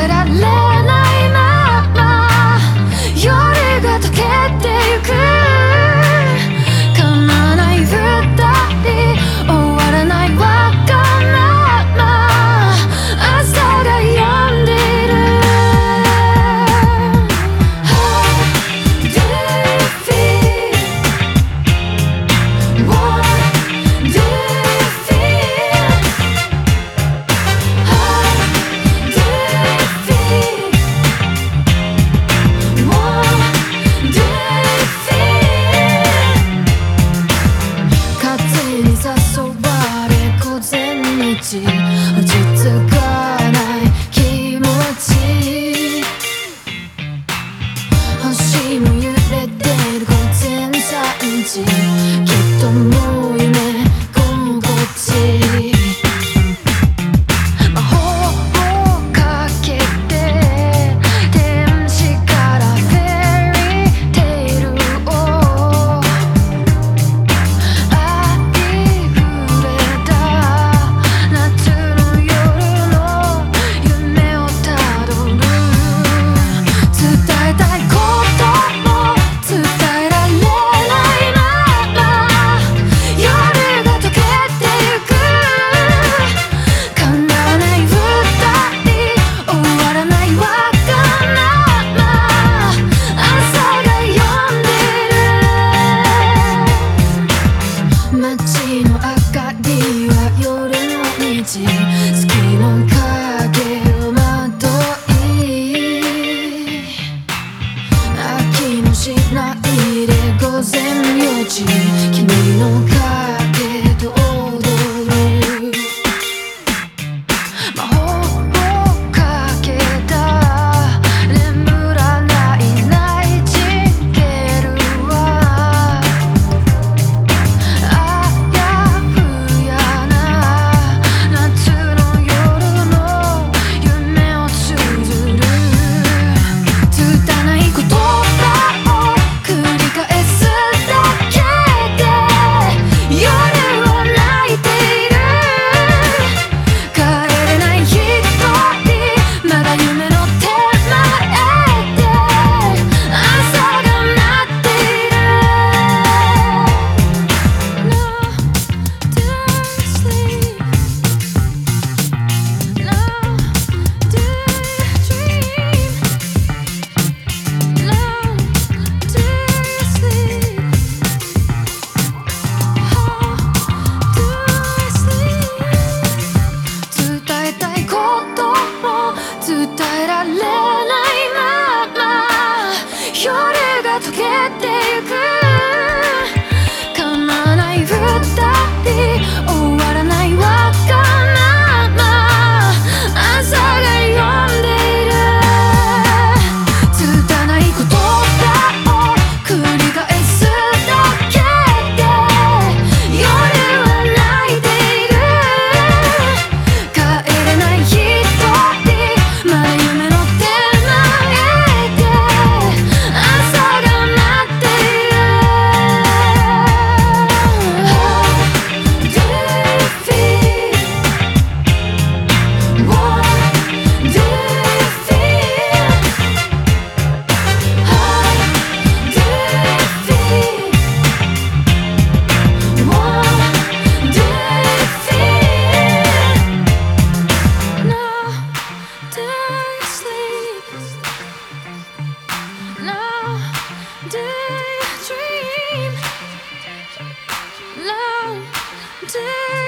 えられないまま夜が溶けてゆく。噛まない二人終わらないわがまま朝が止んでいる。 How do you feel? What do you feel? How do you feel? What do you feel? 風に誘われ午前日落ち着かない気持ち。星も揺れてる午前3時。きっともう夢心地。魔法をかけて天使からフェリーテイルをありふれた夏の夜の夢をたどる。伝えたいことも伝えられないまま夜が溶けてゆく。叶わない二人終わらないわがまま朝が止んでる。街の明かりは夜の虹。月の影をまとい飽きもしないで午前4時。君の影と踊る。魔法をかけた眠らないナイチンゲールはあやふやな夏の夜の夢を綴る。拙い言葉を繰り返すだけで夜は泣いている。帰れない一人まだ夢の手前で朝が待っている。 No do you sleep? No do you dream? No do you sleep? How do you sleep? 伝えたいことも伝えられないまま夜が溶けてゆく。噛まない二人終わらないわがまま朝が止んでいる。拙い言葉を繰り返すだけで夜は泣いている。帰れない一人まだ夢の手前で朝が待っている。 How do you feel? What do you feel? How do you feel? What do you feel? No do you sleep? No do you dream? No do